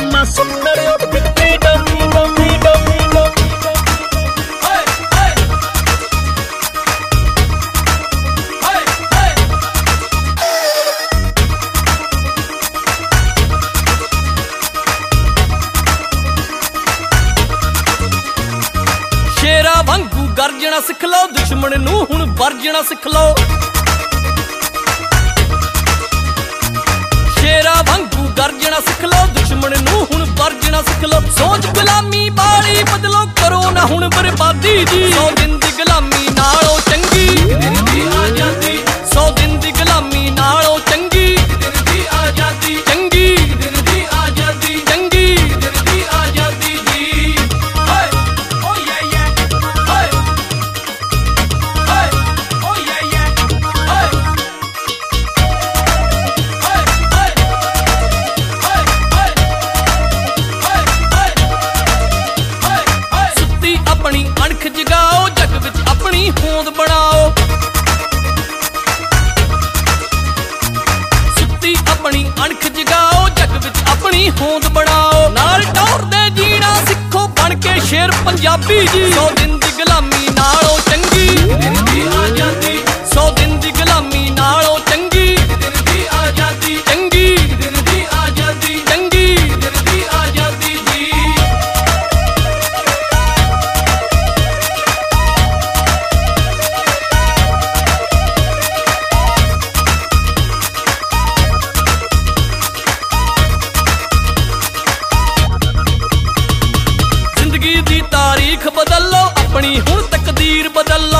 ਮਾਮਾ ਸੁਣਰ ਉੱਠ ਫਰੀडम शेरा वांगू गरजना सिख लो दुश्मन नूं हुण वरजना सिख लो शेरा वांगू गरजना सिख लो दुश्मन नूं हुण वरजना सिख लो सोच गुलामी वाली बदलो करो ना हुण बर्बादी जी 100 दिन दी गुलामी नालों चंगी दिन दी आजादी 100 दिन दी गुलामी नालों चंगी दिन दी आजादी चंगी दिन दी आजादी चंगी दिन दी आजादी जी अपनी अणख जगाओ जग विच अपनी होंद बनाओ सुत्ती अपनी अणख जगाओ जग विच अपनी होंद बनाओ नाल टौर दे जीना सिखो बन के शेर पंजाबी जी 100 दिन दी गुलामी नालों चंगी दिन दी आजादी 100 दिन दी गुलामी नालों चंगी दिन दी आजादी चंगी दिन दी आजादी चंगी दिन दी आजादी जी दी तारीख बदल लो अपनी हुण तकदीर बदल लो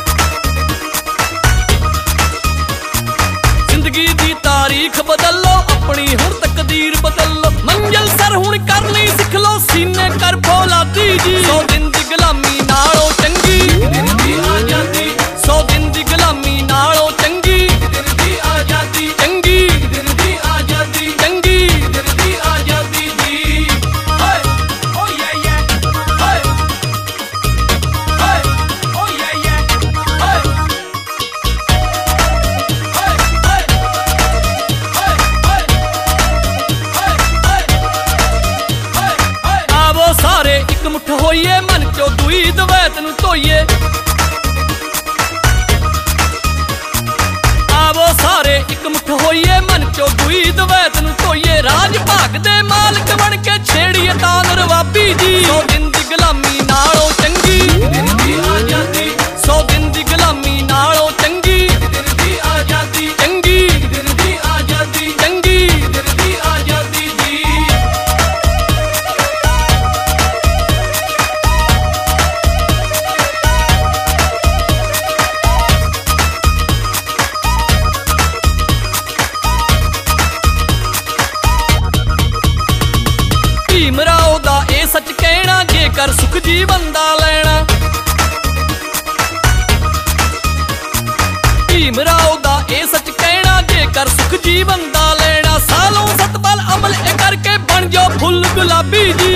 जिंदगी दी तारीख बदल लो अपनी हुण तकदीर बदल लो मंजिल सर हुण करनी सिख लो सीने कर फौलादी जी 100 दिन दी गुलामी नालों चंगी दिन दी आजादी 100 दिन दी गुलामी नालों चंगी दिन दी आजादी चंगी दिन दी आजादी चंगी दिन दी आजादी जी सारे एक मुठ होइए मन चो दुई दवैत नूं धोइए आवो सारे एक मुठ होइए मन चो दुई दवैत नूं धोइए राज भाग दे मालक बन के छेड़िए तान रवाबी जी 100 दिन दी गुलामी नालों चंगी दिन दी आजादी 100 दिन दी गुलामी नालों चंगी दिन दी आजादी चंगी दिन दी आजादी चंगी दिन दी आजादी जी भीमराव दा ए सच कहना जेकर सुख जीवन दा लेना भीमराव दा ए सच कहना जेकर सुख जीवन दा लेना सालों सतबल अमल ए करके बन जाओ फुल गुलाबी जी